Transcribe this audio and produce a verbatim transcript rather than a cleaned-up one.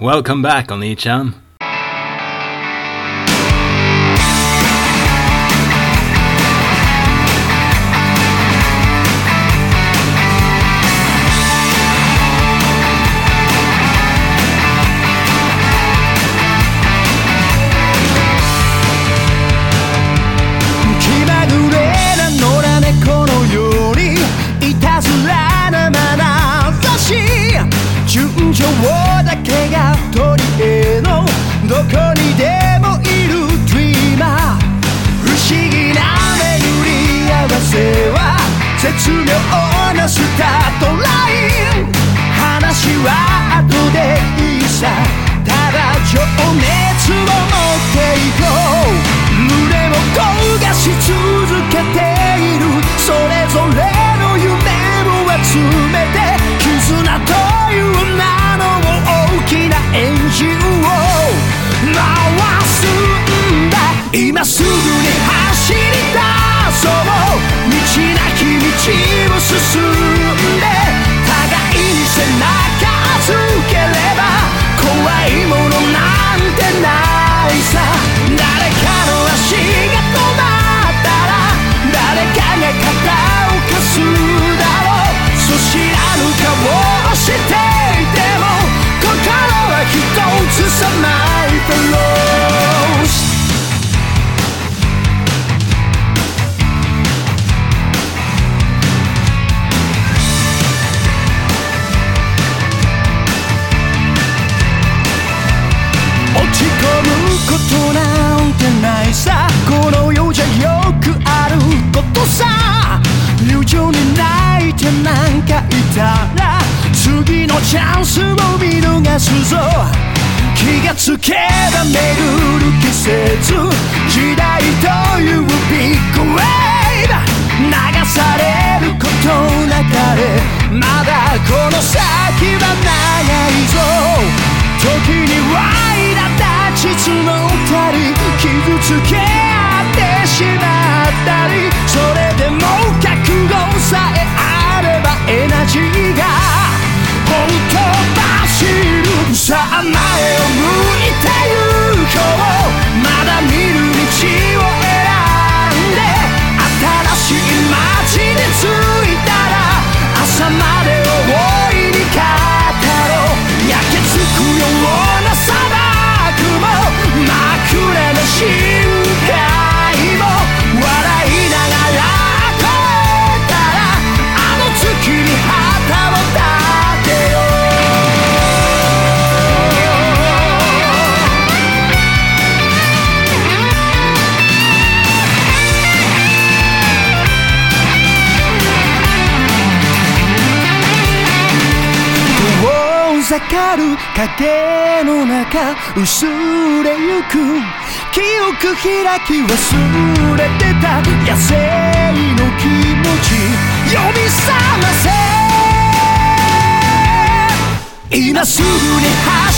Welcome back, お兄ちゃん。 気まぐれな野良猫のようにいたずらなまなざし、純情だけが取り柄のどこにでもいるドリーマー。不思議な巡り合わせは絶妙なスタートライン。話は後でいいさ、ただ情熱を持っていこう。胸も焦がし続けているそれぞれの夢を集めて、絆という名の大きなエンジンを回すんだ。今すぐに走り出そう。道なき道を進んで、互いに背中預ければ怖いものなんてないさ。誰かの足が止まったら誰かが肩を貸すだろう。そ知らぬ顔をしていても心は一つさ。マイフェローズ落ち込むことなんてないさ。この世じゃよくあることさ。友情に泣いてなんかいたら次のチャンスを見逃すぞ。気がつけば巡る季節、時代というビッグウェーブ。流されることなかれ、まだこの先は長いぞ。時には苛立ち募ったり傷つけ合ってしまったり、それでも覚悟さえあればエナジーがほとばしる。さあ前を向いて行こう。まだ見る道を選んで、新しい街に着いたら朝まで大いに語ろう。焼けつくような砂漠も真っ暗な深海も笑いながら越えたら、あの月に旗を立てよう。遠ざかる影の中薄れゆく記憶開き忘れてた野生の気持ち呼び覚ませ。今すぐに